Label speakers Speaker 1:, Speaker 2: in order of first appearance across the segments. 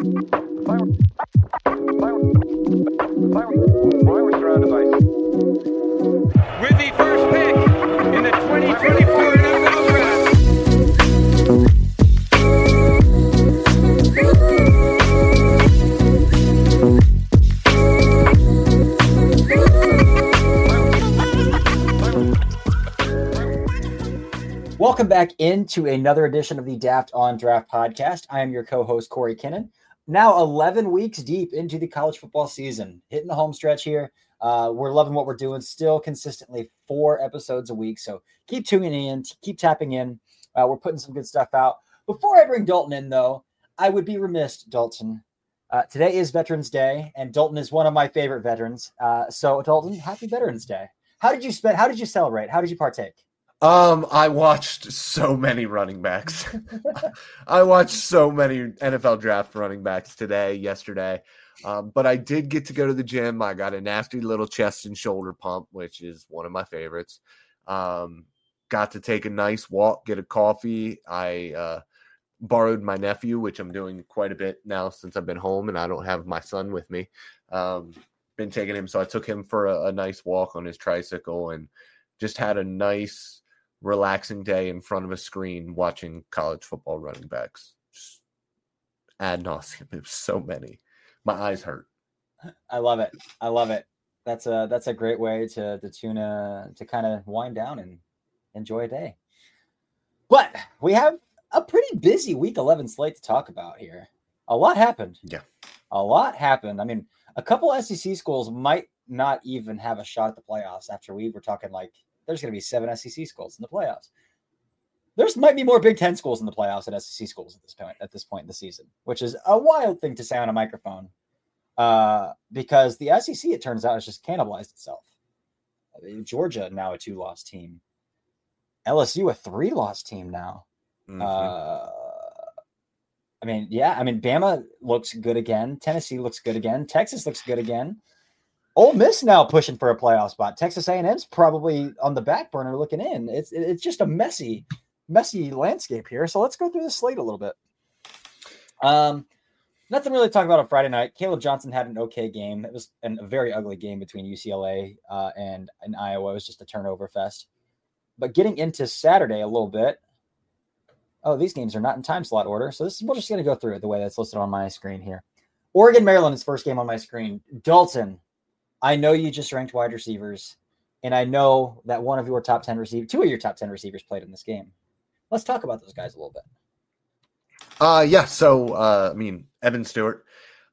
Speaker 1: With the first pick in the 2024 NFL Draft.
Speaker 2: Welcome back into another edition of the Daft on Draft podcast. I am your co-host, Corey Kinnan. Now 11 weeks deep into the college football season, hitting the home stretch here. We're loving what we're doing, still consistently 4 episodes a week. So keep tuning in, keep tapping in. We're putting some good stuff out. Before I bring Dalton in, though, I would be remiss, Dalton. Today is Veterans Day, and Dalton is one of my favorite veterans. So, Dalton, happy Veterans Day. How did you celebrate? How did you partake?
Speaker 3: I watched so many running backs. I watched so many NFL draft running backs yesterday. But I did get to go to the gym. I got a nasty little chest and shoulder pump, which is one of my favorites. Got to take a nice walk, get a coffee. I borrowed my nephew, which I'm doing quite a bit now since I've been home and I don't have my son with me. Been taking him. So I took him for a nice walk on his tricycle and just had a nice, relaxing day in front of a screen watching college football running backs. Just ad nauseum. It was so many. My eyes hurt.
Speaker 2: I love it. That's a great way to kind of wind down and enjoy a day. But we have a pretty busy week 11 slate to talk about here. A lot happened.
Speaker 3: Yeah.
Speaker 2: A lot happened. I mean, a couple SEC schools might not even have a shot at the playoffs after we were talking like there's going to be 7 SEC schools in the playoffs. There's might be more Big Ten schools in the playoffs than SEC schools at this point in the season, which is a wild thing to say on a microphone. Because the SEC, it turns out, has just cannibalized itself. Georgia now a 2-loss team. LSU a 3-loss team now.
Speaker 3: Mm-hmm.
Speaker 2: Bama looks good again. Tennessee looks good again. Texas looks good again. Ole Miss now pushing for a playoff spot. Texas A&M's probably on the back burner looking in. It's just a messy landscape here. So let's go through the slate a little bit. Nothing really to talk about on Friday night. Caleb Johnson had an okay game. It was a very ugly game between UCLA and Iowa. It was just a turnover fest. But getting into Saturday a little bit. Oh, these games are not in time slot order. So we're just going to go through it the way that's listed on my screen here. Oregon, Maryland is first game on my screen. Dalton, I know you just ranked wide receivers, and I know that one of your top 10 receivers, 2 of your top 10 receivers played in this game. Let's talk about those guys a little bit.
Speaker 3: So Evan Stewart.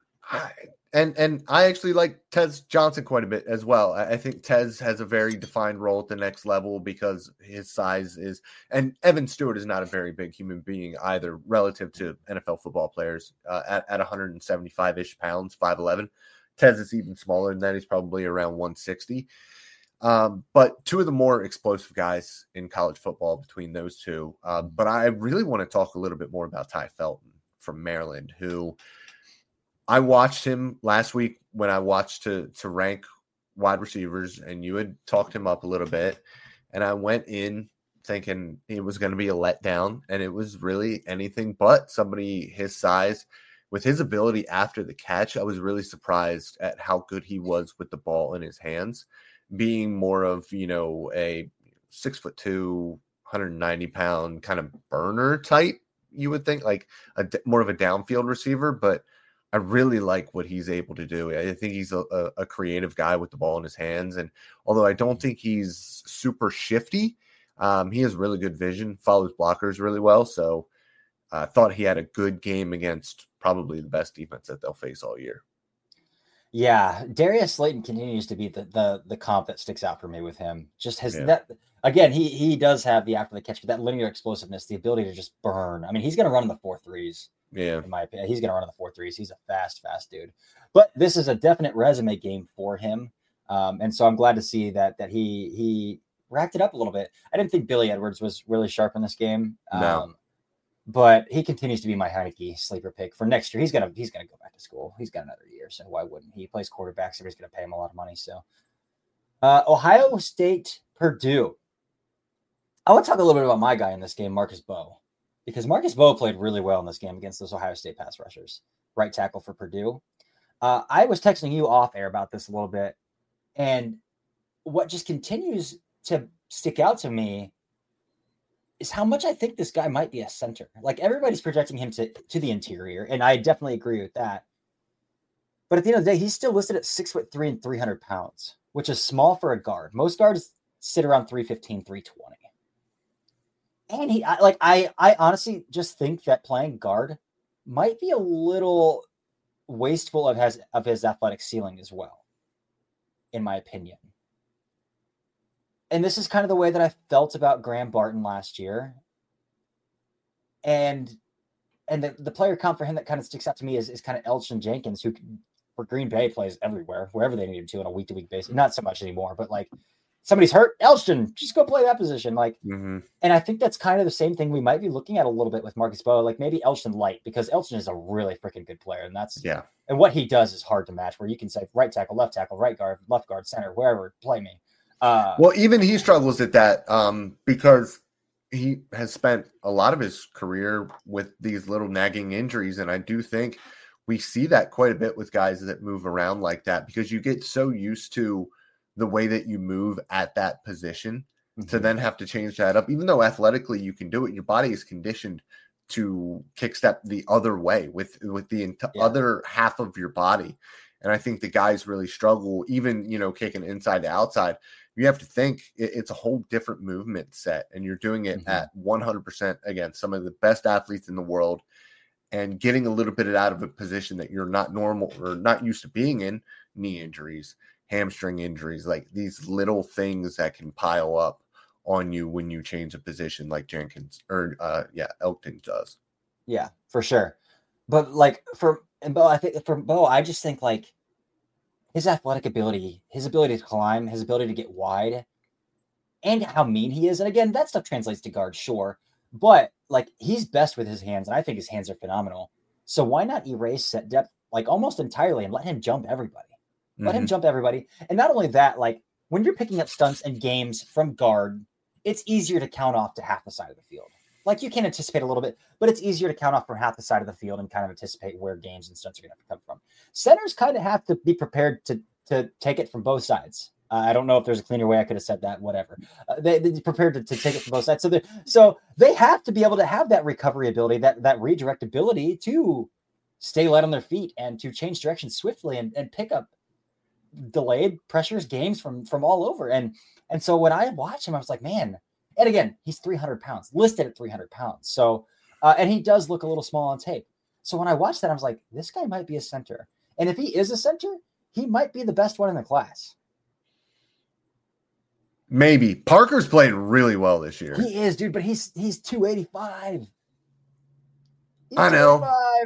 Speaker 3: And I actually like Tez Johnson quite a bit as well. I think Tez has a very defined role at the next level because his size is – and Evan Stewart is not a very big human being either relative to NFL football players at 175-ish pounds, 5'11". Tez is even smaller than that. He's probably around 160. But 2 of the more explosive guys in college football between those two. But I really want to talk a little bit more about Ty Felton from Maryland, who I watched him last week when I watched to rank wide receivers, and you had talked him up a little bit. And I went in thinking it was going to be a letdown, and it was really anything but somebody his size. With his ability after the catch, I was really surprised at how good he was with the ball in his hands, being more of, a 6'2", 190-pound kind of burner type, you would think, like more of a downfield receiver. But I really like what he's able to do. I think he's a creative guy with the ball in his hands. And although I don't think he's super shifty, he has really good vision, follows blockers really well. So I thought he had a good game against probably the best defense that they'll face all year.
Speaker 2: Yeah, Darius Slayton continues to be the comp that sticks out for me with him. Just that again, he does have the after the catch, but that linear explosiveness, the ability to just burn. I mean, he's going to run in the 4.3s.
Speaker 3: Yeah,
Speaker 2: in my opinion, he's going to run in the 4.3s. He's a fast dude. But this is a definite resume game for him, and so I'm glad to see that he racked it up a little bit. I didn't think Billy Edwards was really sharp in this game.
Speaker 3: No.
Speaker 2: But he continues to be my Heineke sleeper pick for next year. He's gonna go back to school. He's got another year, so why wouldn't he? He plays quarterback, so he's gonna pay him a lot of money. So, Ohio State, Purdue. I want to talk a little bit about my guy in this game, Marcus Bowe, because Marcus Bowe played really well in this game against those Ohio State pass rushers. right tackle for Purdue. I was texting you off air about this a little bit, and what just continues to stick out to me is how much I think this guy might be a center. Like, everybody's projecting him to the interior, and I definitely agree with that. But at the end of the day, he's still listed at 6'3" and 300 pounds, which is small for a guard. Most guards sit around 315, 320. And I honestly just think that playing guard might be a little wasteful of his athletic ceiling as well, in my opinion. And this is kind of the way that I felt about Graham Barton last year. And the player comp for him that kind of sticks out to me is kind of Elgton Jenkins, who for Green Bay plays everywhere, wherever they need him to on a week-to-week basis. Not so much anymore, but like, somebody's hurt, Elgton, just go play that position. Like, and I think that's kind of the same thing we might be looking at a little bit with Marcus Boa, like maybe Elgton light, because Elgton is a really freaking good player. And and what he does is hard to match, where you can say right tackle, right guard, left guard, center, wherever, play me.
Speaker 3: Well, even he struggles at that because he has spent a lot of his career with these little nagging injuries. And I do think we see that quite a bit with guys that move around like that, because you get so used to the way that you move at that position to then have to change that up. Even though athletically you can do it, your body is conditioned to kick step the other way with the other half of your body. And I think the guys really struggle, even, kicking inside to outside. You have to think it's a whole different movement set, and you're doing it at 100% against some of the best athletes in the world, and getting a little bit out of a position that you're not normal or not used to being in, knee injuries, hamstring injuries, like these little things that can pile up on you when you change a position, like Jenkins or Elgton does.
Speaker 2: Yeah, for sure. But like for Bo, I just think like his athletic ability, his ability to climb, his ability to get wide, and how mean he is. And again, that stuff translates to guard, sure. But like, he's best with his hands, and I think his hands are phenomenal. So why not erase set depth like almost entirely and let him jump everybody? Let him jump everybody. And not only that, like, when you're picking up stunts and games from guard, it's easier to count off to half the side of the field. Like, you can anticipate a little bit, but it's easier to count off from half the side of the field and kind of anticipate where games and stunts are going to come from. Centers kind of have to be prepared to take it from both sides. I don't know if there's a cleaner way I could have said that, whatever. They're prepared to take it from both sides. So they have to be able to have that recovery ability, that redirect ability to stay light on their feet and to change direction swiftly and pick up delayed pressures games from all over. And so when I watch him, I was like, man, and again, he's 300 pounds, listed at 300 pounds. So, and he does look a little small on tape. So when I watched that, I was like, this guy might be a center. And if he is a center, he might be the best one in the class.
Speaker 3: Maybe. Parker's playing really well this year.
Speaker 2: He is, dude, but he's 285.
Speaker 3: I know.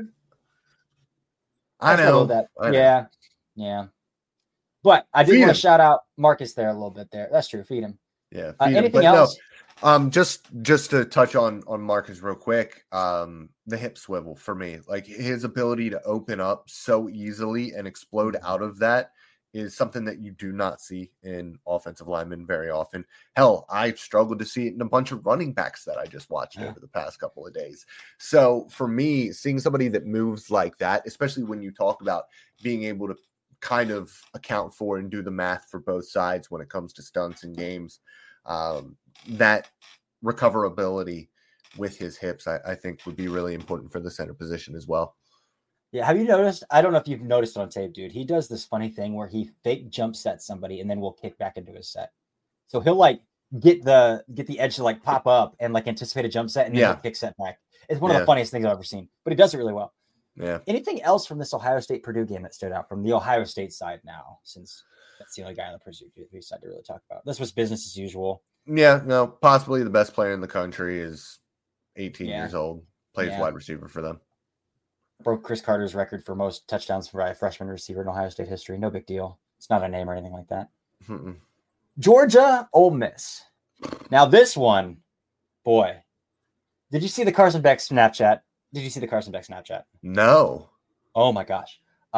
Speaker 3: I know.
Speaker 2: That. Yeah. But I do want to shout out Marcus there a little bit there. That's true. Feed him.
Speaker 3: Yeah.
Speaker 2: Anything else?
Speaker 3: No, just to touch on Marcus real quick, the hip swivel for me, like his ability to open up so easily and explode out of that is something that you do not see in offensive linemen very often. Hell, I've struggled to see it in a bunch of running backs that I just watched over the past couple of days. So for me, seeing somebody that moves like that, especially when you talk about being able to kind of account for and do the math for both sides when it comes to stunts and games, that recoverability with his hips, I think would be really important for the center position as well.
Speaker 2: Yeah. Have you noticed? I don't know if you've noticed on tape, dude. He does this funny thing where he fake jump sets somebody and then will kick back into his set. So he'll like get the edge to like pop up and like anticipate a jump set and then he'll kick set back. It's one of the funniest things I've ever seen, but he does it really well.
Speaker 3: Yeah.
Speaker 2: Anything else from this Ohio State Purdue game that stood out from the Ohio State side now, since that's the only guy on the Purdue side to really talk about? This was business as usual. Yeah,
Speaker 3: no, possibly the best player in the country is 18 years old, plays wide receiver for them.
Speaker 2: Broke Chris Carter's record for most touchdowns by a freshman receiver in Ohio State history. No big deal. It's not a name or anything like that. Georgia, Ole Miss. Now this one, boy, did you see the Carson Beck Snapchat?
Speaker 3: No.
Speaker 2: Oh my gosh.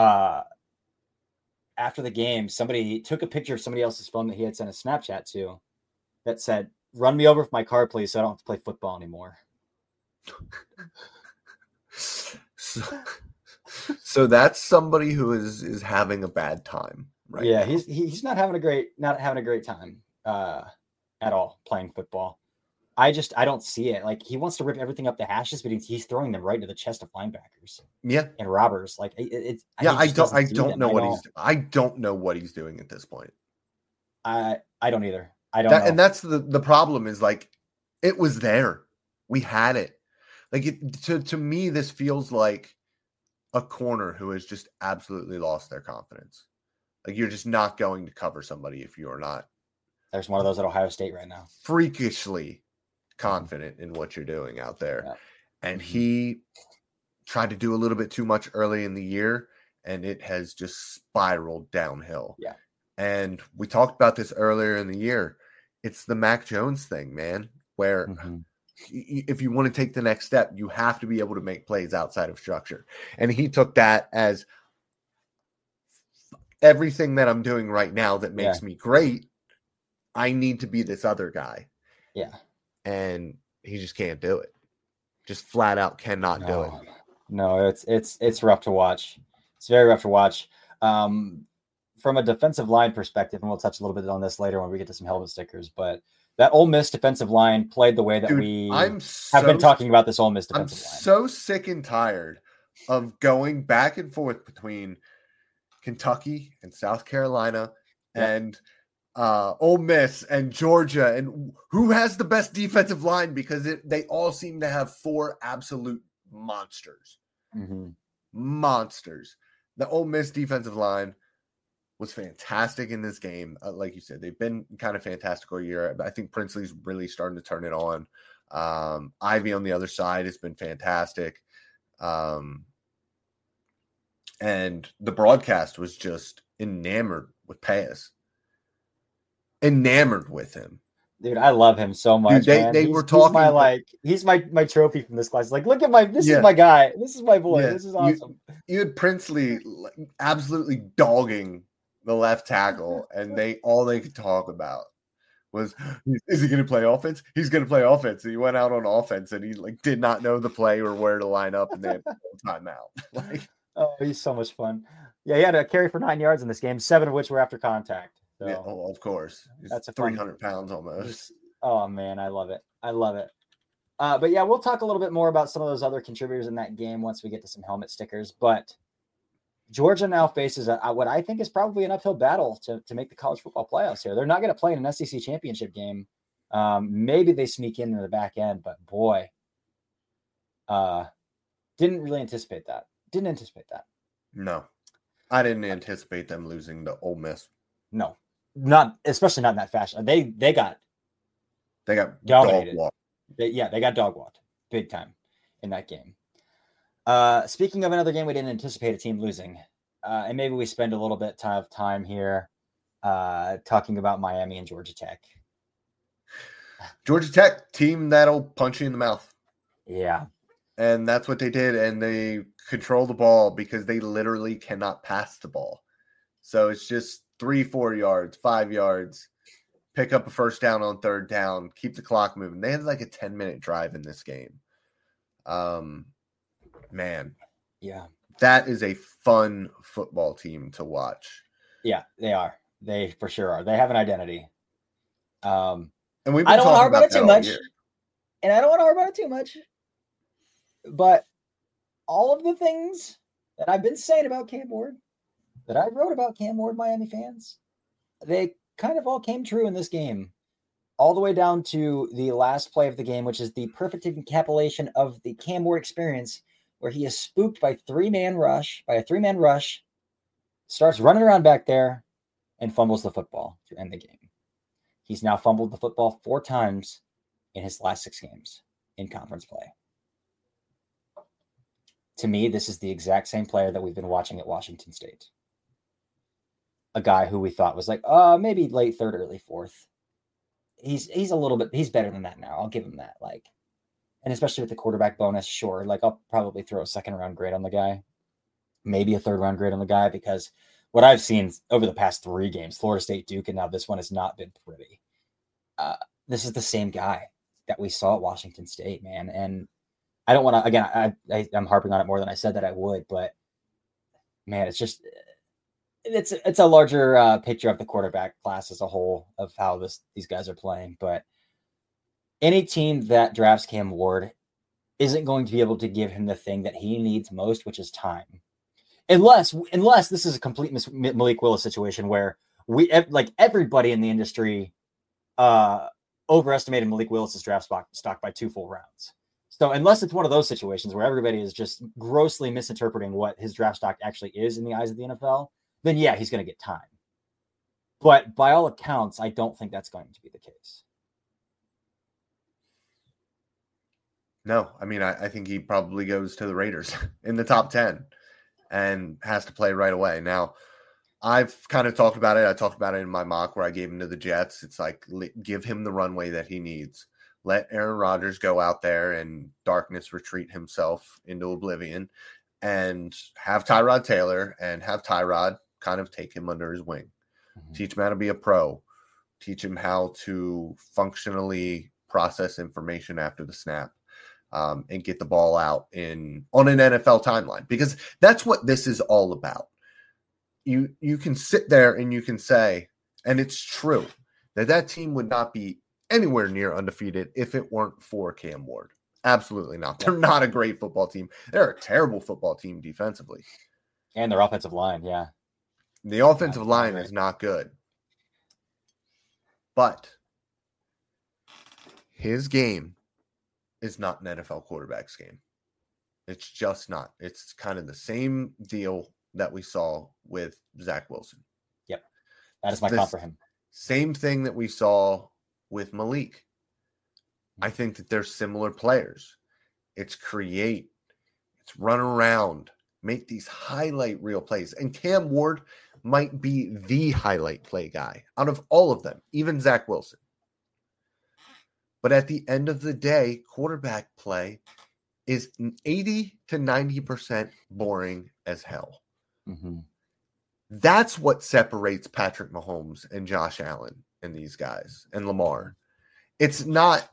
Speaker 2: After the game, somebody took a picture of somebody else's phone that he had sent a Snapchat to that said, "Run me over with my car, please, so I don't have to play football anymore."
Speaker 3: So that's somebody who is having a bad time right
Speaker 2: Yeah,
Speaker 3: now.
Speaker 2: he's not having a great time at all playing football. I don't see it. Like, he wants to rip everything up the hashes, but he's throwing them right into the chest of linebackers.
Speaker 3: Yeah,
Speaker 2: and robbers. Like,
Speaker 3: I don't know what he's doing at this point.
Speaker 2: I don't either. I don't know.
Speaker 3: And that's the problem is, like, it was there. We had it. Like, to me, this feels like a corner who has just absolutely lost their confidence. Like, you're just not going to cover somebody if you are not.
Speaker 2: There's one of those at Ohio State right now.
Speaker 3: Freakishly confident in what you're doing out there.
Speaker 2: Yeah.
Speaker 3: And he tried to do a little bit too much early in the year, and it has just spiraled downhill.
Speaker 2: Yeah.
Speaker 3: And we talked about this earlier in the year. It's the Mac Jones thing, man, where if you want to take the next step, you have to be able to make plays outside of structure. And he took that as everything that I'm doing right now that makes me great. I need to be this other guy.
Speaker 2: Yeah.
Speaker 3: And he just can't do it. Just flat out cannot do it.
Speaker 2: No, it's rough to watch. It's very rough to watch. From a defensive line perspective, and we'll touch a little bit on this later when we get to some helmet stickers, but that Ole Miss defensive line played the way that we have been talking about this Ole Miss defensive line.
Speaker 3: I'm so sick and tired of going back and forth between Kentucky and South Carolina and Ole Miss and Georgia, and who has the best defensive line, because they all seem to have four absolute monsters. Monsters. The Ole Miss defensive line was fantastic in this game. Like you said, they've been kind of fantastic all year. I think Princely's really starting to turn it on. Ivy on the other side has been fantastic. And the broadcast was just enamored with Paez. Enamored with him.
Speaker 2: Dude, I love him so much.
Speaker 3: Dude, they were talking.
Speaker 2: He's my trophy from this class. Like, look at this is my guy. This is my boy.
Speaker 3: Yeah.
Speaker 2: This is awesome.
Speaker 3: You had Princely absolutely dogging the left tackle, and all they could talk about was, is he going to play offense? He's going to play offense. And he went out on offense, and he did not know the play or where to line up, and they had timeout.
Speaker 2: Oh, he's so much fun. Yeah, he had a carry for 9 yards in this game, 7 of which were after contact. So
Speaker 3: yeah, of course.
Speaker 2: That's
Speaker 3: 300 pounds almost.
Speaker 2: Oh man, I love it. But yeah, we'll talk a little bit more about some of those other contributors in that game once we get to some helmet stickers. But Georgia now faces what I think is probably an uphill battle to make the college football playoffs here. They're not going to play in an SEC championship game. Maybe they sneak in the back end, but boy, didn't really anticipate that. Didn't anticipate that.
Speaker 3: No, I didn't anticipate them losing to Ole Miss.
Speaker 2: No, especially not in that fashion. They got
Speaker 3: dog
Speaker 2: dominated.
Speaker 3: walk.
Speaker 2: They got dog walked big time in that game. Speaking of another game we didn't anticipate a team losing, and maybe we spend a little bit of time here talking about Miami and Georgia Tech.
Speaker 3: Georgia Tech, team that'll punch you in the mouth.
Speaker 2: Yeah.
Speaker 3: And that's what they did, and they control the ball because they literally cannot pass the ball. So it's just 3-4 yards, 5 yards, pick up a first down on third down, keep the clock moving. They had a 10-minute drive in this game. Man.
Speaker 2: Yeah.
Speaker 3: That is a fun football team to watch.
Speaker 2: Yeah, they are. They for sure are. They have an identity.
Speaker 3: And we've been
Speaker 2: I don't want to harp
Speaker 3: about
Speaker 2: on it too much. But all of the things that I've been saying about Cam Ward, that I wrote about Cam Ward, Miami fans, they kind of all came true in this game, all the way down to the last play of the game, which is the perfect encapsulation of the Cam Ward experience, where he is spooked by a three-man rush, starts running around back there, and fumbles the football to end the game. He's now fumbled the football 4 times in his last 6 games in conference play. To me, this is the exact same player that we've been watching at Washington State. A guy who we thought was maybe late 3rd, early 4th. He's better than that now. I'll give him that. And especially with the quarterback bonus, sure. I'll probably throw a 2nd round grade on the guy, maybe a 3rd round grade on the guy, because what I've seen over the past 3 games, Florida State, Duke, and now this one has not been pretty. This is the same guy that we saw at Washington State, man. And I don't want to, again, I'm harping on it more than I said that I would, but man, it's a larger picture of the quarterback class as a whole of how these guys are playing. But any team that drafts Cam Ward isn't going to be able to give him the thing that he needs most, which is time. Unless this is a complete Malik Willis situation where everybody in the industry overestimated Malik Willis's draft stock by 2 full rounds. So unless it's one of those situations where everybody is just grossly misinterpreting what his draft stock actually is in the eyes of the NFL, then yeah, he's going to get time. But by all accounts, I don't think that's going to be the case.
Speaker 3: No, I mean, I think he probably goes to the Raiders in the top 10 and has to play right away. Now, I've kind of talked about it. I talked about it in my mock where I gave him to the Jets. It's like, give him the runway that he needs. Let Aaron Rodgers go out there and darkness retreat himself into oblivion, and have Tyrod Taylor and have Tyrod kind of take him under his wing. Mm-hmm. Teach him how to be a pro. Teach him how to functionally process information after the snap. And get the ball out on an NFL timeline, because that's what this is all about. You can sit there and you can say, and it's true, that team would not be anywhere near undefeated if it weren't for Cam Ward. Absolutely not. They're not a great football team. They're a terrible football team defensively.
Speaker 2: And their offensive line, yeah.
Speaker 3: The offensive line is not good. But his game is not an NFL quarterback's game. It's just not. It's kind of the same deal that we saw with Zach Wilson.
Speaker 2: Yep. That is my comp for him.
Speaker 3: Same thing that we saw with Malik. I think that they're similar players. It's create, it's run around, make these highlight reel plays. And Cam Ward might be the highlight play guy out of all of them, even Zach Wilson. But at the end of the day, quarterback play is 80 to 90% boring as hell.
Speaker 2: Mm-hmm.
Speaker 3: That's what separates Patrick Mahomes and Josh Allen and these guys and Lamar. It's not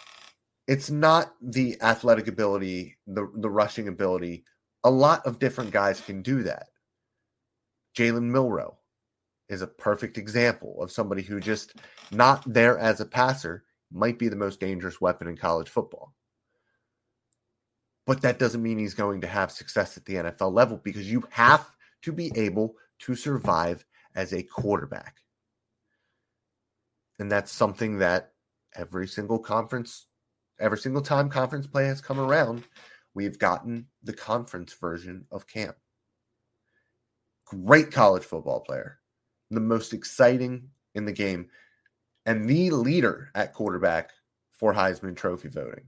Speaker 3: the athletic ability, the rushing ability. A lot of different guys can do that. Jalen Milroe is a perfect example of somebody who just not there as a passer might be the most dangerous weapon in college football. But that doesn't mean he's going to have success at the NFL level, because you have to be able to survive as a quarterback. And that's something that every single time conference play has come around, we've gotten the conference version of Cam. Great college football player, the most exciting in the game, and the leader at quarterback for Heisman Trophy voting.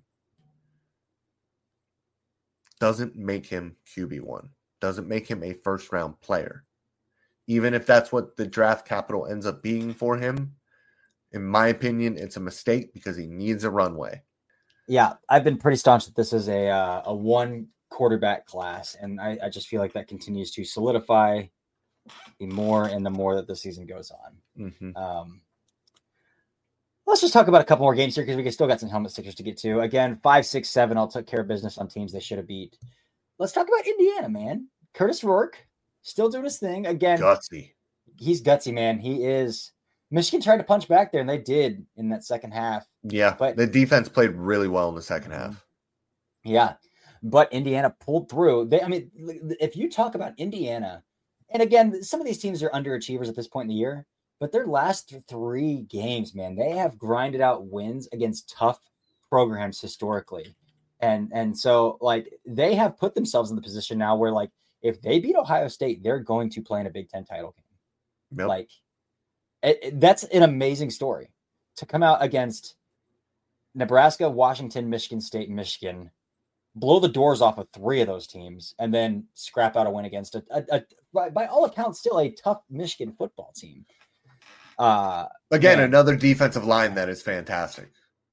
Speaker 3: Doesn't make him QB1. Doesn't make him a first-round player. Even if that's what the draft capital ends up being for him, in my opinion, it's a mistake because he needs a runway.
Speaker 2: Yeah, I've been pretty staunch that this is a one quarterback class, and I just feel like that continues to solidify the more that the season goes on.
Speaker 3: Mm-hmm.
Speaker 2: Let's just talk about a couple more games here because we still got some helmet stickers to get to. Again, 5, 6, 7 all took care of business on teams they should have beat. Let's talk about Indiana, man. Curtis Rourke still doing his thing. Again,
Speaker 3: gutsy.
Speaker 2: He's gutsy, man. He is. Michigan tried to punch back there, and they did in that second half.
Speaker 3: Yeah, but the defense played really well in the second half.
Speaker 2: Yeah, but Indiana pulled through. If you talk about Indiana, and again, some of these teams are underachievers at this point in the year, but their last 3 games, man, they have grinded out wins against tough programs historically. And so, like, they have put themselves in the position now where, like, if they beat Ohio State, they're going to play in a Big Ten title game.
Speaker 3: Yep.
Speaker 2: Like, that's an amazing story to come out against Nebraska, Washington, Michigan State, Michigan, blow the doors off of 3 of those teams, and then scrap out a win against by all accounts, still a tough Michigan football team.
Speaker 3: Another defensive line that is fantastic.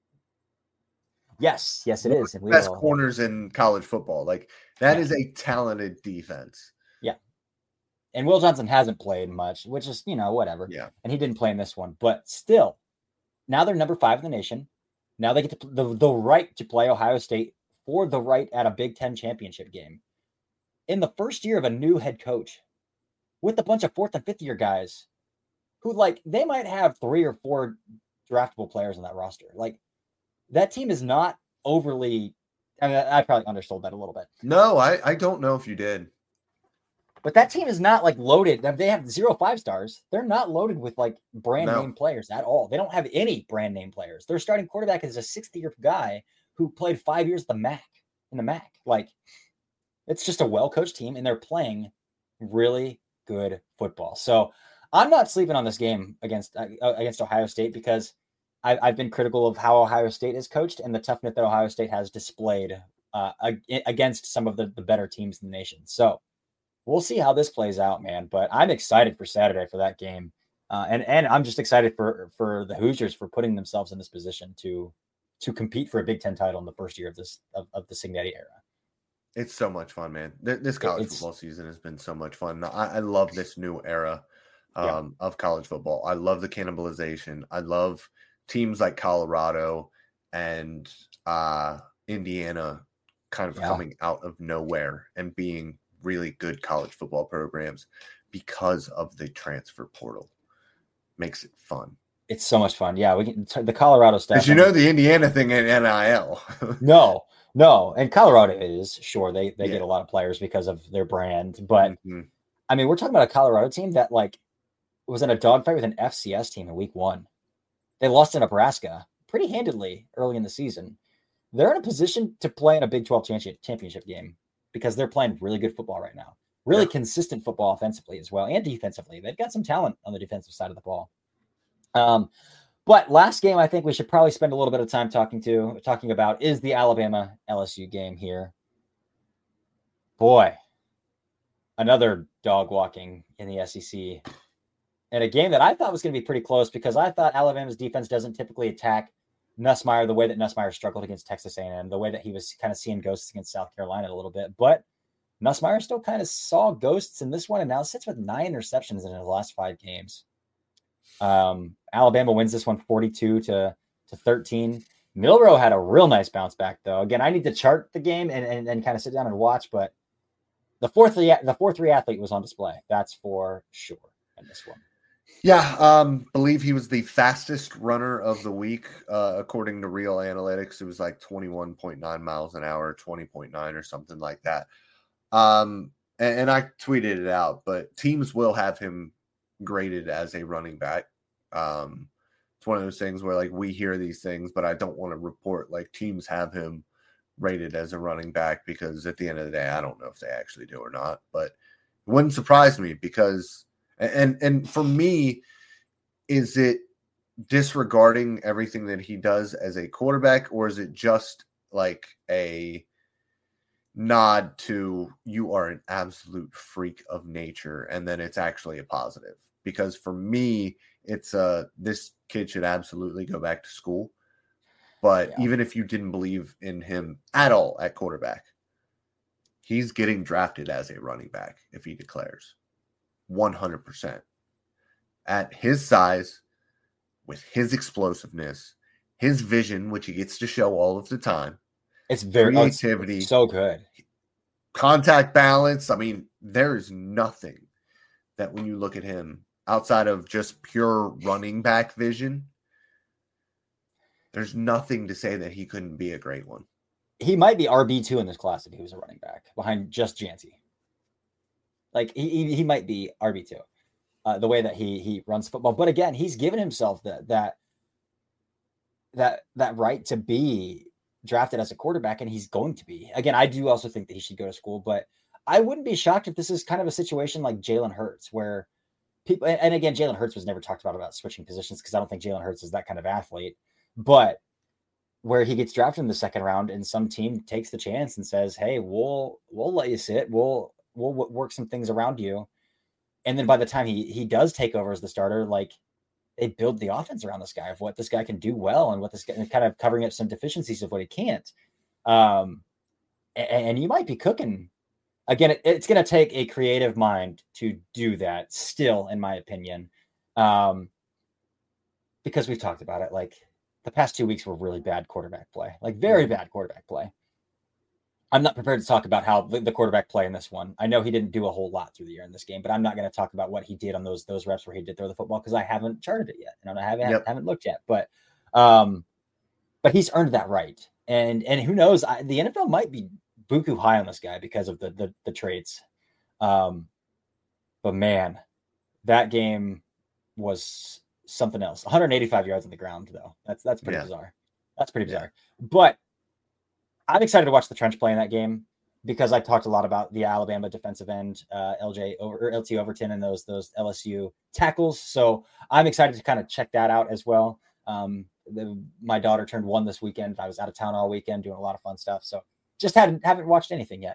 Speaker 2: Yes, it is. And
Speaker 3: best corners in college football. Like, that is a talented defense.
Speaker 2: Yeah. And Will Johnson hasn't played much, which is, whatever.
Speaker 3: Yeah.
Speaker 2: And he didn't play in this one. But still, now they're number 5 in the nation. Now they get the right to play Ohio State for the right at a Big Ten championship game. in the first year of a new head coach with a bunch of 4th and 5th year guys who, like, they might have 3 or 4 draftable players on that roster. Like, that team is not overly, I mean, I probably undersold that a little bit.
Speaker 3: No, I don't know if you did.
Speaker 2: But that team is not like loaded. They have 0 5-stars. They're not loaded with like brand name players at all. They don't have any brand name players. Their starting quarterback is a 6th-year guy who played 5 years in the MAC. Like, it's just a well-coached team, and they're playing really good football. So I'm not sleeping on this game against Ohio State because I've been critical of how Ohio State is coached and the toughness that Ohio State has displayed against some of the better teams in the nation. So we'll see how this plays out, man. But I'm excited for Saturday for that game. And I'm just excited for the Hoosiers for putting themselves in this position to compete for a Big Ten title in the first year of the Cignetti era.
Speaker 3: It's so much fun, man. This college football season has been so much fun. I love this new era of college football. I love the cannibalization. I love teams like Colorado and Indiana kind of coming out of nowhere and being really good college football programs because of the transfer portal. Makes it fun.
Speaker 2: It's so much fun. Yeah, we can the Colorado stuff.
Speaker 3: Because you know the Indiana thing in NIL.
Speaker 2: No, and Colorado is sure they get a lot of players because of their brand, but I mean, we're talking about a Colorado team that like was in a dogfight with an FCS team in week 1. They lost to Nebraska pretty handedly early in the season. They're in a position to play in a Big 12 championship game because they're playing really good football right now. Really consistent football offensively as well and defensively. They've got some talent on the defensive side of the ball. But last game I think we should probably spend a little bit of time talking about is the Alabama LSU game here. Boy, another dog walking in the SEC. And a game that I thought was going to be pretty close because I thought Alabama's defense doesn't typically attack Nussmeier the way that Nussmeier struggled against Texas A&M, the way that he was kind of seeing ghosts against South Carolina a little bit. But Nussmeier still kind of saw ghosts in this one and now sits with 9 interceptions in his last 5 games. Alabama wins this one 42-13. Milroe had a real nice bounce back, though. Again, I need to chart the game and kind of sit down and watch, but the 4-3 athlete was on display. That's for sure in this one.
Speaker 3: Yeah, believe he was the fastest runner of the week, according to Real Analytics. It was like 21.9 miles an hour, 20.9 or something like that. And I tweeted it out, but teams will have him graded as a running back. It's one of those things where like we hear these things, but I don't want to report like teams have him rated as a running back because at the end of the day, I don't know if they actually do or not, but it wouldn't surprise me because and for me, is it disregarding everything that he does as a quarterback, or is it just like a nod to you are an absolute freak of nature and then it's actually a positive? Because for me, it's this kid should absolutely go back to school. But even if you didn't believe in him at all at quarterback, he's getting drafted as a running back if he declares 100%. At his size, with his explosiveness, his vision, which he gets to show all of the time.
Speaker 2: It's very
Speaker 3: creativity,
Speaker 2: it's so good.
Speaker 3: Contact balance. I mean, there is nothing that when you look at him outside of just pure running back vision, there's nothing to say that he couldn't be a great one.
Speaker 2: He might be RB2 in this class if he was a running back behind just Jancy. Like he might be RB2, the way that he runs football. But again, he's given himself that right to be drafted as a quarterback, and he's going to be. Again, I do also think that he should go to school, but I wouldn't be shocked if this is kind of a situation like Jalen Hurts, where people, and again, Jalen Hurts was never talked about switching positions because I don't think Jalen Hurts is that kind of athlete, but where he gets drafted in the second round and some team takes the chance and says, hey, we'll let you sit. We'll work some things around you. And then by the time he does take over as the starter, like they build the offense around this guy of what this guy can do well and what this guy, and kind of covering up some deficiencies of what he can't. And you might be cooking. Again, it's going to take a creative mind to do that still, in my opinion. Because we've talked about it. Like the past 2 weeks were really bad quarterback play, like very bad quarterback play. I'm not prepared to talk about how the quarterback play in this one. I know he didn't do a whole lot through the year in this game, but I'm not going to talk about what he did on those reps where he did throw the football because I haven't charted it yet and I haven't looked yet. But he's earned that right, and who knows? The NFL might be buku high on this guy because of the traits. But man, that game was something else. 185 yards on the ground, though. That's pretty bizarre. That's pretty bizarre. But I'm excited to watch the trench play in that game because I talked a lot about the Alabama defensive LT Overton and those LSU tackles. So I'm excited to kind of check that out as well. My daughter turned 1 this weekend. I was out of town all weekend doing a lot of fun stuff. So just haven't watched anything yet.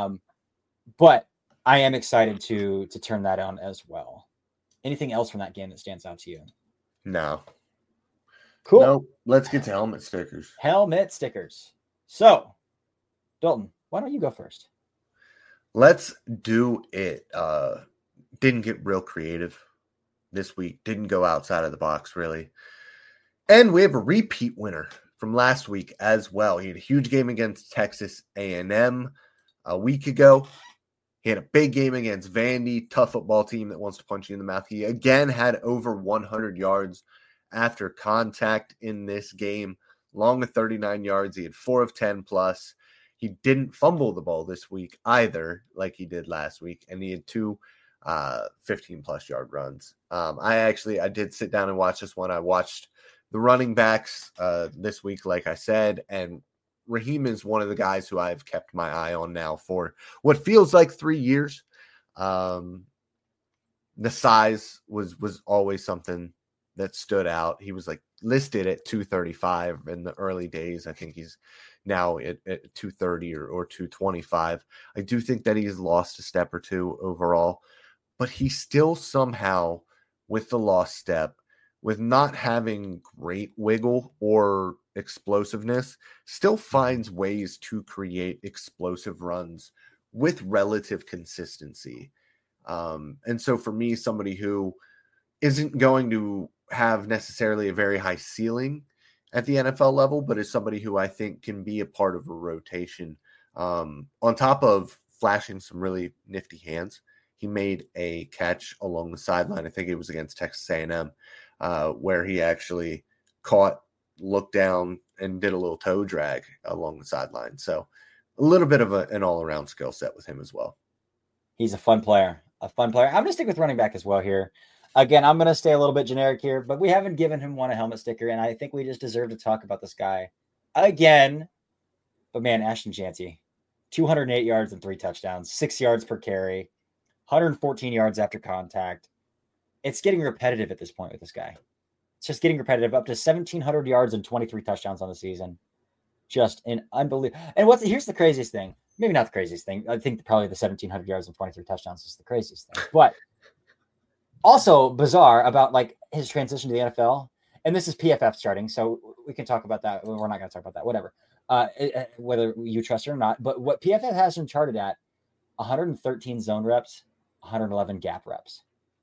Speaker 2: But I am excited to turn that on as well. Anything else from that game that stands out to you?
Speaker 3: No.
Speaker 2: Cool.
Speaker 3: No, let's get to helmet stickers.
Speaker 2: Helmet stickers. So, Dalton, why don't you go first?
Speaker 3: Let's do it. Didn't get real creative this week. Didn't go outside of the box, really. And we have a repeat winner from last week as well. He had a huge game against Texas A&M a week ago. He had a big game against Vandy, tough football team that wants to punch you in the mouth. He again had over 100 yards after contact in this game. Long of 39 yards. He had 4 of 10 plus. He didn't fumble the ball this week either, like he did last week. And he had 2 15-plus yard runs. I did sit down and watch this one. I watched the running backs this week, like I said. And Raheem is one of the guys who I've kept my eye on now for what feels like 3 years. The size was always something that stood out. He was like listed at 235 in the early days. I think he's now at 230 or 225. I do think that he's lost a step or two overall, but he still somehow, with the lost step, with not having great wiggle or explosiveness, still finds ways to create explosive runs with relative consistency. And so for me, somebody who isn't going to have necessarily a very high ceiling at the NFL level, but is somebody who I think can be a part of a rotation. On top of flashing some really nifty hands, he made a catch along the sideline. I think it was against Texas A&M, where he actually caught, looked down, and did a little toe drag along the sideline. So a little bit of an all-around skill set with him as well.
Speaker 2: He's a fun player. I'm going to stick with running back as well here. Again, I'm going to stay a little bit generic here, but we haven't given him a helmet sticker, and I think we just deserve to talk about this guy again. But man, Ashton Jeanty, 208 yards and 3 touchdowns, 6 yards per carry, 114 yards after contact. It's getting repetitive at this point with this guy. It's just getting repetitive, up to 1,700 yards and 23 touchdowns on the season. Just an unbelievable. And here's the craziest thing. Maybe not the craziest thing. I think probably the 1,700 yards and 23 touchdowns is the craziest thing. But also bizarre about like his transition to the NFL. And this is PFF starting, so we can talk about that. We're not going to talk about that. Whatever. Whether you trust it or not. But what PFF has him charted at, 113 zone reps, 111 gap reps.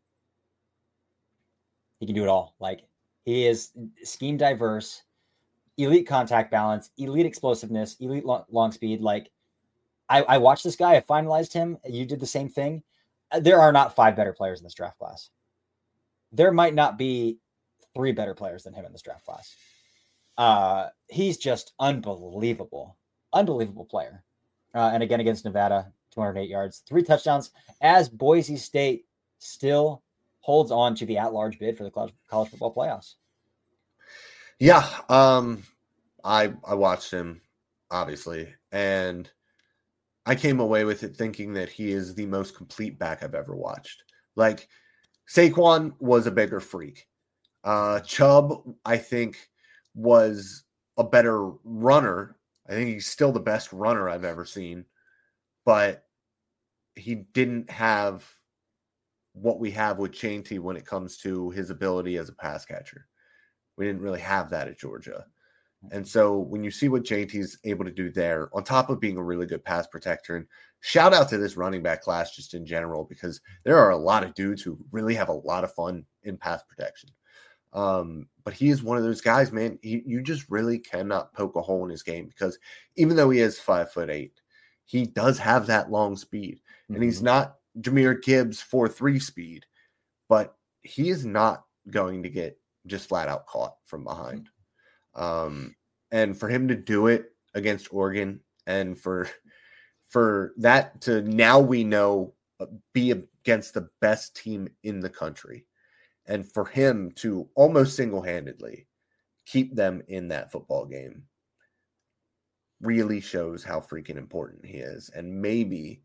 Speaker 2: He can do it all. Like, he is scheme diverse, elite contact balance, elite explosiveness, elite long speed. Like, I watched this guy. I finalized him. You did the same thing. There are not 5 better players in this draft class. There might not be 3 better players than him in this draft class. He's just unbelievable. Unbelievable player. And again, against Nevada, 208 yards, 3 touchdowns, as Boise State still holds on to the at-large bid for the college football playoffs.
Speaker 3: Yeah. I watched him, obviously, and I came away with it thinking that he is the most complete back I've ever watched. Like, Saquon was a bigger freak. Chubb, I think, was a better runner. I think he's still the best runner I've ever seen, but he didn't have what we have with Jeanty when it comes to his ability as a pass catcher. We didn't really have that at Georgia. And so when you see what Jeanty's able to do there, on top of being a really good pass protector, and shout out to this running back class just in general, because there are a lot of dudes who really have a lot of fun in pass protection. But he is one of those guys, man, you just really cannot poke a hole in his game, because even though he is 5'8", he does have that long speed. And he's not Jahmyr Gibbs 4.3 speed, but he is not going to get just flat out caught from behind. And for him to do it against Oregon, and for that to now we know be against the best team in the country, and for him to almost single-handedly keep them in that football game really shows how freaking important he is. And maybe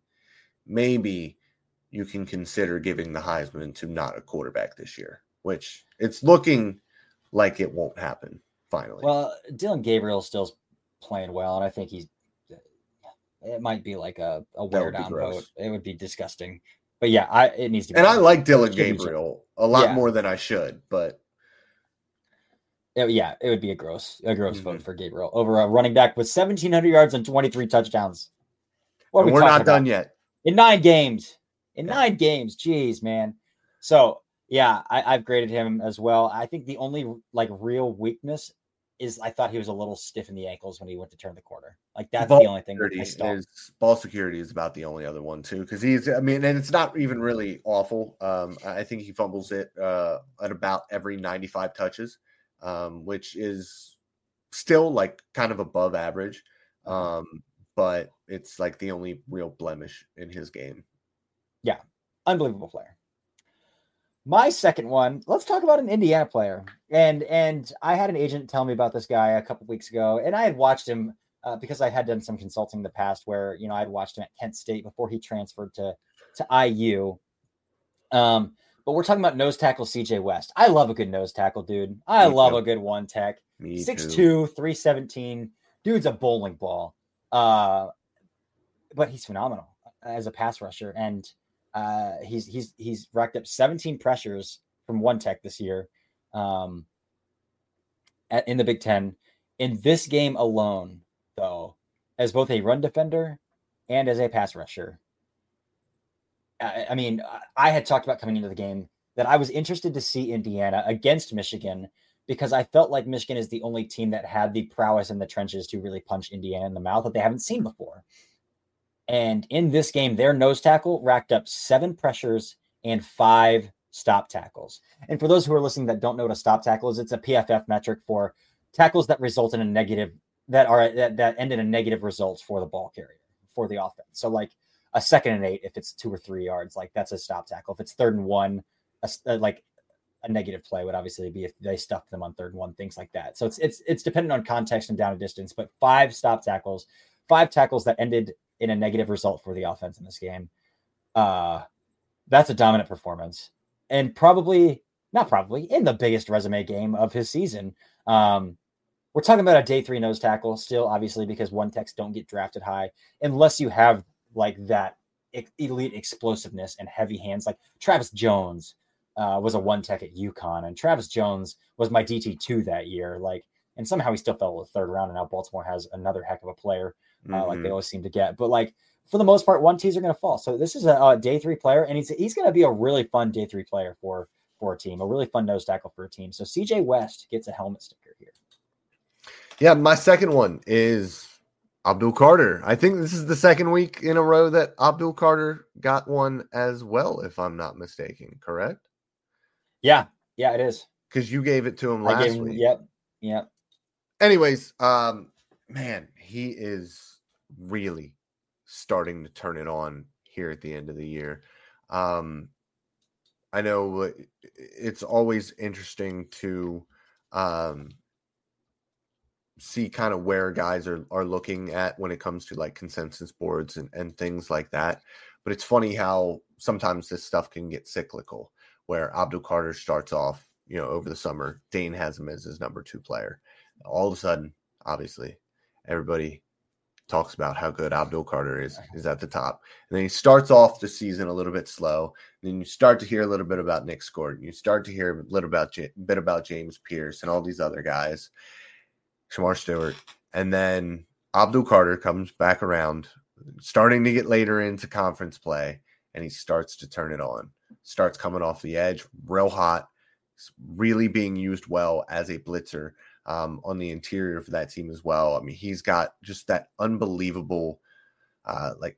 Speaker 3: you can consider giving the Heisman to not a quarterback this year, which it's looking like it won't happen finally.
Speaker 2: Well, Dylan Gabriel still's playing well, and I think it might be like a wear down vote. It would be disgusting. But yeah, it needs to be.
Speaker 3: And I like Dylan Gabriel a lot more than I should, but
Speaker 2: it would be a gross vote for Gabriel over a running back with 1,700 yards and 23 touchdowns.
Speaker 3: We're not done yet.
Speaker 2: In 9 games. 9 games. Jeez, man. So yeah, I've graded him as well. I think the only real weakness is I thought he was a little stiff in the ankles when he went to turn the corner. Like that's the only thing.
Speaker 3: Ball security is about the only other one too, because and it's not even really awful. I think he fumbles it at about every 95 touches, which is still like kind of above average. But it's like the only real blemish in his game.
Speaker 2: Yeah, unbelievable player. My second one, let's talk about an Indiana player. And I had an agent tell me about this guy a couple weeks ago, and I had watched him because I had done some consulting in the past where, I had watched him at Kent State before he transferred to IU. But we're talking about nose tackle CJ West. I love a good nose tackle, dude. I love a good one tech. 6'2", 317. Dude's a bowling ball. But he's phenomenal as a pass rusher. And he's racked up 17 pressures from one tech this year in the Big Ten. In this game alone, though, as both a run defender and as a pass rusher, I had talked about coming into the game that I was interested to see Indiana against Michigan because I felt like Michigan is the only team that had the prowess in the trenches to really punch Indiana in the mouth that they haven't seen before. And in this game, their nose tackle racked up 7 pressures and 5 stop tackles. And for those who are listening that don't know what a stop tackle is, it's a PFF metric for tackles that result in a negative, that end in a negative result for the ball carrier, for the offense. So like a 2nd and 8, if it's 2 or 3 yards, like that's a stop tackle. If it's 3rd and 1, a negative play would obviously be if they stuffed them on 3rd and 1, things like that. So it's dependent on context and down a distance, but 5 stop tackles, 5 tackles that ended in a negative result for the offense in this game. That's a dominant performance. And in the biggest resume game of his season. We're talking about a day 3 nose tackle still, obviously, because one techs don't get drafted high unless you have like that elite explosiveness and heavy hands. Like Travis Jones was a 1 tech at UConn, and Travis Jones was my DT2 that year. And somehow he still fell to the 3rd round, and now Baltimore has another heck of a player. Like they always seem to get, but like for the most part, 1Ts are going to fall. So this is a day 3 player, and he's going to be a really fun day 3 player for a team, a really fun nose tackle for a team. So CJ West gets a helmet sticker here.
Speaker 3: Yeah, my second one is Abdul Carter. I think this is the 2nd week in a row that Abdul Carter got one as well, if I'm not mistaken. Correct?
Speaker 2: Yeah, it is.
Speaker 3: Because you gave it to him last week.
Speaker 2: Yep.
Speaker 3: Anyways, man, he is really starting to turn it on here at the end of the year. I know it's always interesting to see kind of where guys are looking at when it comes to like consensus boards and things like that. But it's funny how sometimes this stuff can get cyclical, where Abdul Carter starts off, over the summer, Dane has him as his number 2 player. All of a sudden, obviously, everybody talks about how good Abdul Carter is at the top. And then he starts off the season a little bit slow. And then you start to hear a little bit about Nick Gordon. You start to hear a little bit about James Pierce and all these other guys, Shamar Stewart. And then Abdul Carter comes back around, starting to get later into conference play, and he starts to turn it on. Starts coming off the edge, real hot, really being used well as a blitzer. On the interior for that team as well. I mean, he's got just that unbelievable like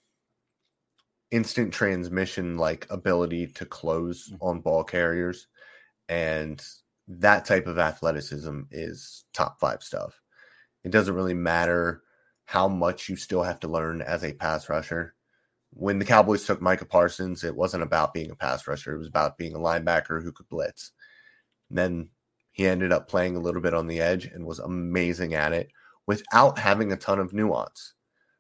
Speaker 3: instant transmission, like ability to close on ball carriers. And that type of athleticism is top 5 stuff. It doesn't really matter how much you still have to learn as a pass rusher. When the Cowboys took Micah Parsons, it wasn't about being a pass rusher. It was about being a linebacker who could blitz. And then he ended up playing a little bit on the edge and was amazing at it without having a ton of nuance.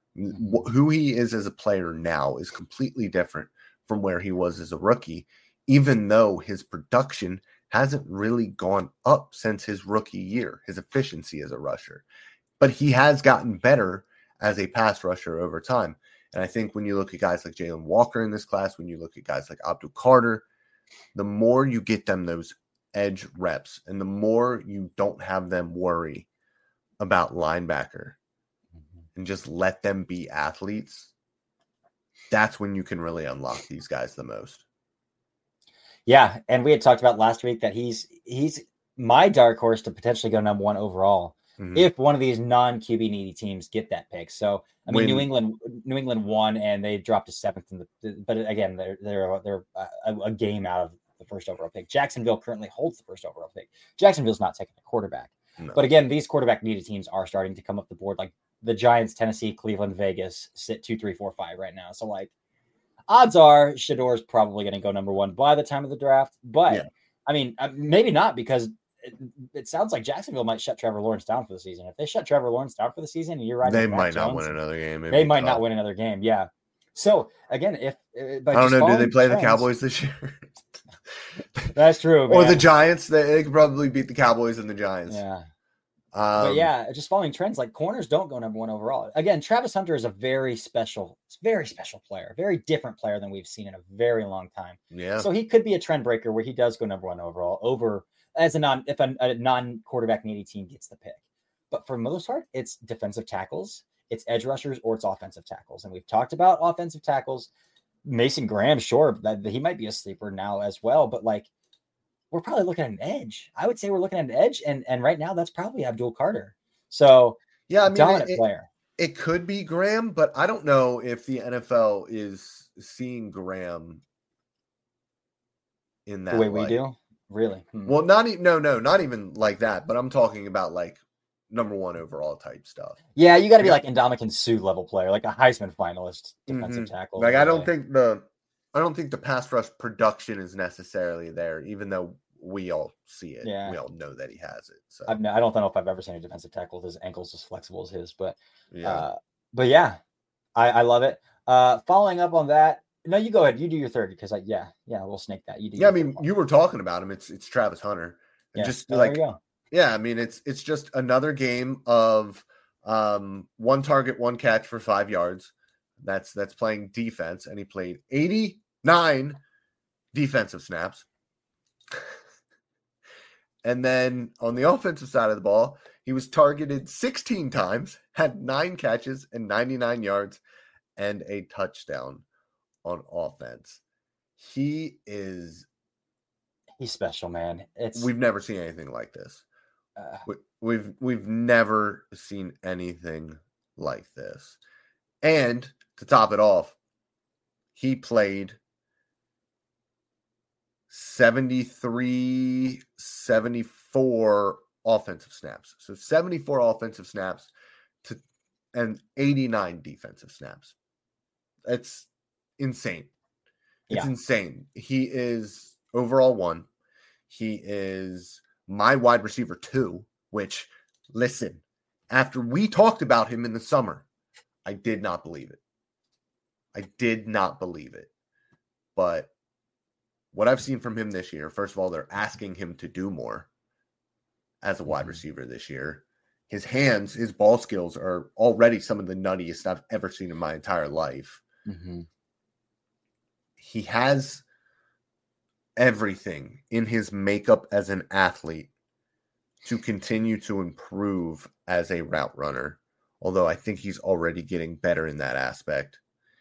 Speaker 3: Who he is as a player now is completely different from where he was as a rookie, even though his production hasn't really gone up since his rookie year, his efficiency as a rusher. But he has gotten better as a pass rusher over time. And I think when you look at guys like Jalen Walker in this class, when you look at guys like Abdul Carter, the more you get them those edge reps and the more you don't have them worry about linebacker and just let them be athletes, that's when you can really unlock these guys the most.
Speaker 2: Yeah, and we had talked about last week that he's my dark horse to potentially go number 1 overall if one of these non-QB needy teams get that pick. So I mean, New England won and they dropped to 7th but again, they're a game out of the first overall pick. Jacksonville currently holds the first overall pick. Jacksonville's not taking a quarterback. No. But again, these quarterback needed teams are starting to come up the board. Like the Giants, Tennessee, Cleveland, Vegas sit 2, 3, 4, 5 right now. So like odds are Shedor's probably going to go number 1 by the time of the draft. But yeah. I mean, maybe not, because it sounds like Jacksonville might shut Trevor Lawrence down for the season. If they shut Trevor Lawrence down for the season, and you're right,
Speaker 3: they might not win another game.
Speaker 2: They might not win another game. Yeah. So again, if
Speaker 3: I don't know, do they play the Cowboys this year?
Speaker 2: That's true. Man.
Speaker 3: Or the Giants? They could probably beat the Cowboys and the Giants.
Speaker 2: Yeah. But yeah, just following trends, like corners don't go number 1 overall. Again, Travis Hunter is a very special player, very different player than we've seen in a very long time.
Speaker 3: Yeah.
Speaker 2: So he could be a trend breaker where he does go number 1 overall over if a non-quarterback needy team gets the pick. But for the most part, it's defensive tackles, it's edge rushers, or it's offensive tackles. And we've talked about offensive tackles. Mason Graham, sure, that he might be a sleeper now as well. But like, we're probably looking at an edge. I would say we're looking at an edge, and right now that's probably Abdul Carter. So
Speaker 3: yeah, I mean,
Speaker 2: dominant player.
Speaker 3: It could be Graham, but I don't know if the NFL is seeing Graham in that
Speaker 2: the way
Speaker 3: light.
Speaker 2: We do. Really?
Speaker 3: Well, not even like that. But I'm talking about like number 1 overall type stuff.
Speaker 2: Yeah, you got to be like Ndamukong Suh level player, like a Heisman finalist, defensive tackle.
Speaker 3: Like I don't think the pass rush production is necessarily there, even though we all see it.
Speaker 2: Yeah.
Speaker 3: We all know that he has it. So
Speaker 2: I don't know if I've ever seen a defensive tackle with his ankles as flexible as his, but
Speaker 3: yeah,
Speaker 2: I love it. Following up on that. No, you go ahead. You do your third because we'll snake that. You do.
Speaker 3: Yeah, I mean, you were talking about him. It's Travis Hunter.
Speaker 2: Yeah.
Speaker 3: Just
Speaker 2: there you go.
Speaker 3: Yeah, I mean, it's just another game of 1 target, 1 catch for 5 yards. That's playing defense, and he played 89 defensive snaps. And then on the offensive side of the ball, he was targeted 16 times, had 9 catches and 99 yards and a touchdown on offense. He's
Speaker 2: special, man.
Speaker 3: We've never seen anything like this. We've never seen anything like this. And to top it off, he played 74 offensive snaps. So 74 offensive snaps and 89 defensive snaps. It's insane. It's insane. He is overall 1. He is my wide receiver 2, which, listen, after we talked about him in the summer, I did not believe it. But what I've seen from him this year, first of all, they're asking him to do more as a wide receiver this year. His hands, his ball skills are already some of the nuttiest I've ever seen in my entire life.
Speaker 2: Mm-hmm.
Speaker 3: He has everything in his makeup as an athlete to continue to improve as a route runner, although I think he's already getting better in that aspect.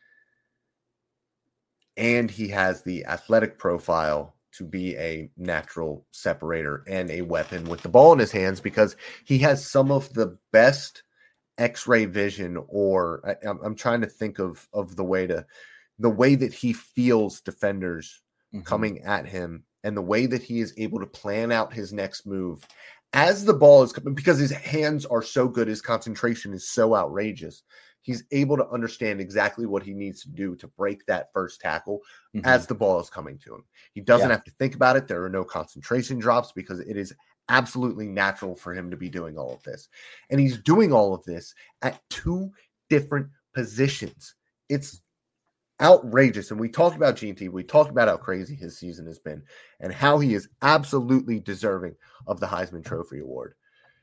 Speaker 3: And he has the athletic profile to be a natural separator and a weapon with the ball in his hands, because he has some of the best X-ray vision, or I'm trying to think of the way that he feels defenders coming at him, and the way that he is able to plan out his next move as the ball is coming, because his hands are so good, his concentration is so outrageous. He's able to understand exactly what he needs to do to break that first tackle as the ball is coming to him. He doesn't have to think about it. There are no concentration drops because it is absolutely natural for him to be doing all of this. And he's doing all of this at 2 different positions. It's outrageous. And we talked about GT. We talked about how crazy his season has been and how he is absolutely deserving of the Heisman Trophy Award.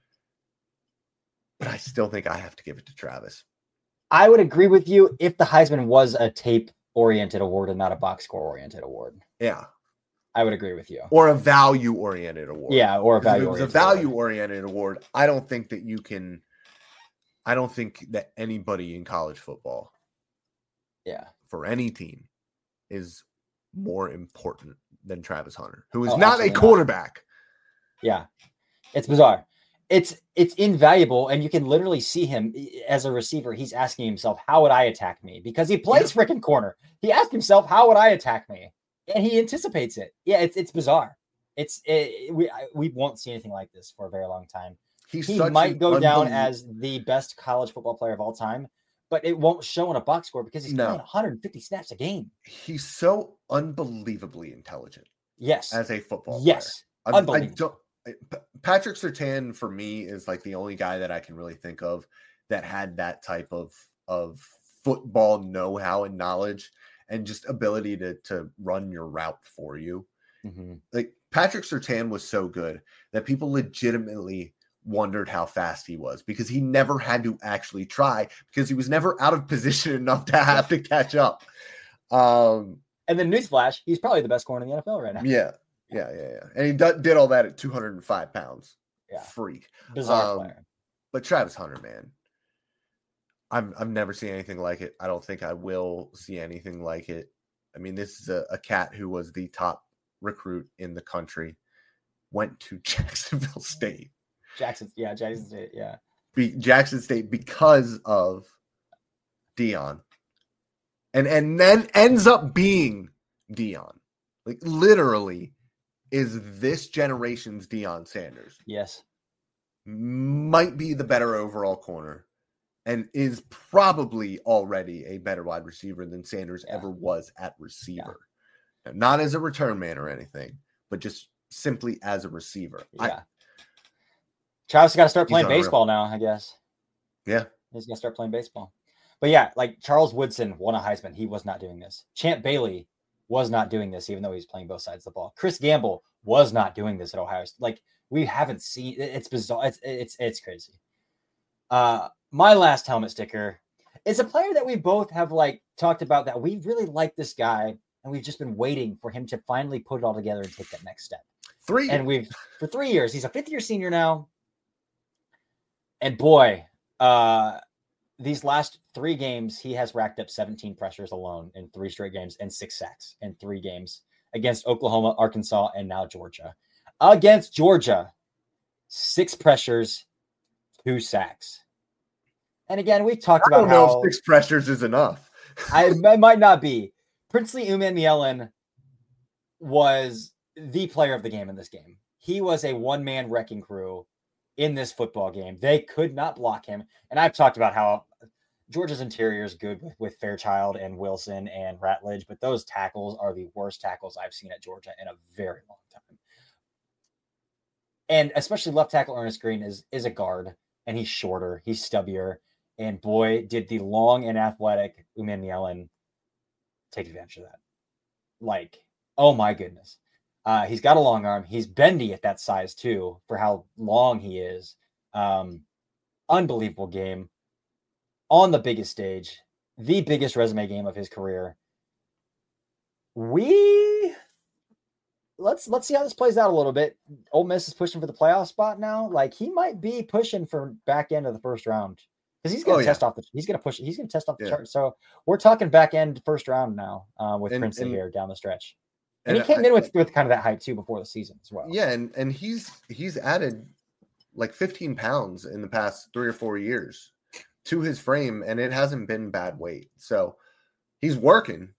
Speaker 3: But I still think I have to give it to Travis.
Speaker 2: I would agree with you if the Heisman was a tape-oriented award and not a box score-oriented award.
Speaker 3: Yeah.
Speaker 2: I would agree with you.
Speaker 3: Or a value-oriented award.
Speaker 2: Yeah, or a value-oriented award. If it was a
Speaker 3: value-oriented award, I don't think that anybody in college football, for any team, is more important than Travis Hunter, who is not a quarterback.
Speaker 2: Yeah. It's bizarre. It's invaluable, and you can literally see him as a receiver. He's asking himself, how would I attack me? Because he plays freaking corner. He asked himself, how would I attack me? And he anticipates it. Yeah, it's bizarre. We won't see anything like this for a very long time. He might go down as the best college football player of all time, but it won't show in a box score because he's playing 150 snaps a game.
Speaker 3: He's so unbelievably intelligent.
Speaker 2: Yes.
Speaker 3: As a football player.
Speaker 2: Yes. Unbelievable.
Speaker 3: Patrick Surtain, for me, is like the only guy that I can really think of that had that type of football know-how and knowledge and just ability to run your route for you. Like Patrick Surtain was so good that people legitimately wondered how fast he was because he never had to actually try because he was never out of position enough to have to catch up.
Speaker 2: And then newsflash, he's probably the best corner in the NFL right now.
Speaker 3: Yeah. And he did all that at 205 pounds.
Speaker 2: Yeah.
Speaker 3: Freak.
Speaker 2: Bizarre player.
Speaker 3: But Travis Hunter, man, I've never seen anything like it. I don't think I will see anything like it. I mean, this is a cat who was the top recruit in the country, went to Jacksonville State.
Speaker 2: Jackson State, yeah.
Speaker 3: Jackson State because of Deion. And then ends up being Deion. Like, literally is this generation's Deion Sanders.
Speaker 2: Yes.
Speaker 3: Might be the better overall corner and is probably already a better wide receiver than Sanders ever was at receiver. Now, not as a return man or anything, but just simply as a receiver.
Speaker 2: Yeah. Travis got to start playing baseball now, I guess.
Speaker 3: Yeah.
Speaker 2: He's going to start playing baseball. But yeah, like Charles Woodson won a Heisman. He was not doing this. Champ Bailey was not doing this, even though he's playing both sides of the ball. Chris Gamble was not doing this at Ohio State. Like, we haven't seen it's bizarre. It's crazy. My last helmet sticker is a player that we both have like talked about that we really like this guy, and we've just been waiting for him to finally put it all together and take that next step. For 3 years, he's a 5th-year senior now. And boy, these last 3 games, he has racked up 17 pressures alone in 3 straight games and 6 sacks in 3 games against Oklahoma, Arkansas, and now Georgia. Against Georgia, 6 pressures, 2 sacks. And again, we talked about
Speaker 3: I don't know if 6 pressures is enough.
Speaker 2: It might not be. Princely Umanmielen was the player of the game in this game. He was a one-man wrecking crew in this football game. They could not block him. And I've talked about how Georgia's interior is good with Fairchild and Wilson and Ratledge, but those tackles are the worst tackles I've seen at Georgia in a very long time. And especially left tackle Ernest Green is a guard, and he's shorter, he's stubbier, and boy, did the long and athletic Umanmielen take advantage of that. Like, oh my goodness. He's got a long arm. He's bendy at that size too, for how long he is. Unbelievable game on the biggest stage, the biggest resume game of his career. Let's see how this plays out a little bit. Ole Miss is pushing for the playoff spot now. Like, he might be pushing for back end of the first round because he's going to test off the. He's going to test off the chart. So we're talking back end first round now with Princely here down the stretch. And he came in with kind of that hype too before the season as well.
Speaker 3: Yeah, and he's added like 15 pounds in the past 3 or 4 years. to his frame, and it hasn't been bad weight. So he's working.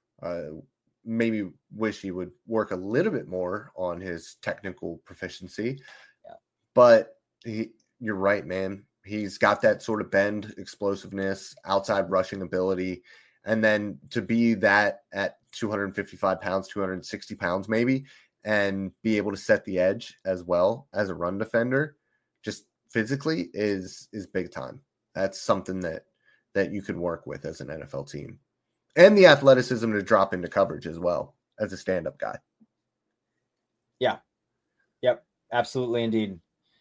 Speaker 3: Maybe wish he would work a little bit more on his technical proficiency.
Speaker 2: Yeah.
Speaker 3: But you're right, man. He's got that sort of bend, explosiveness, outside rushing ability. And then to be that at 255 pounds, 260 pounds maybe, and be able to set the edge as well as a run defender, just physically is big time. That's something that you can work with as an NFL team. And the athleticism to drop into coverage as well as a stand-up guy.
Speaker 2: Yeah. Yep. Absolutely, indeed.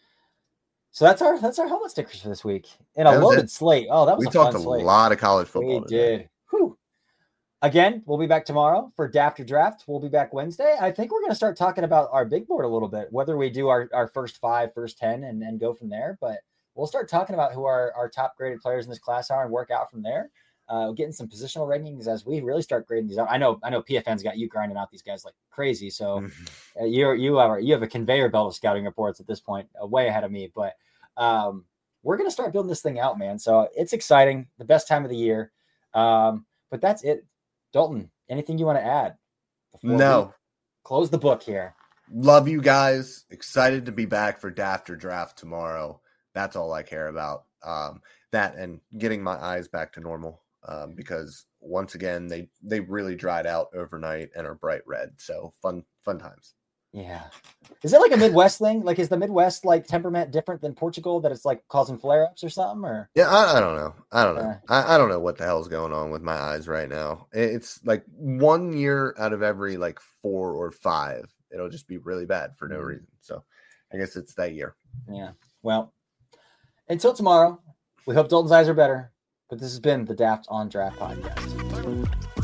Speaker 2: So that's our helmet stickers for this week. And a loaded slate. Oh, that was
Speaker 3: we talked a lot of college football.
Speaker 2: We did. Whew. Again, we'll be back tomorrow for Dafter Draft. We'll be back Wednesday. I think we're going to start talking about our big board a little bit, whether we do our first 5, first 10, and go from there. But we'll start talking about who our top graded players in this class are and work out from there. Getting some positional rankings as we really start grading these out. I know PFN's got you grinding out these guys like crazy. So you have a conveyor belt of scouting reports at this point, way ahead of me. But we're going to start building this thing out, man. So it's exciting. The best time of the year. But that's it. Dalton, anything you want to add?
Speaker 3: No.
Speaker 2: Close the book here.
Speaker 3: Love you guys. Excited to be back for Dafter Draft tomorrow. That's all I care about. That and getting my eyes back to normal. Because once again, they really dried out overnight and are bright red. So fun times.
Speaker 2: Yeah. Is it like a Midwest thing? Like, is the Midwest like temperament different than Portugal that it's like causing flare-ups or something? Or
Speaker 3: yeah, I don't know. I don't know what the hell's going on with my eyes right now. It's like 1 year out of every like 4 or 5, it'll just be really bad for no reason. So I guess it's that year.
Speaker 2: Yeah. Well, until tomorrow, we hope Dalton's eyes are better. But this has been the Daft on Draft podcast.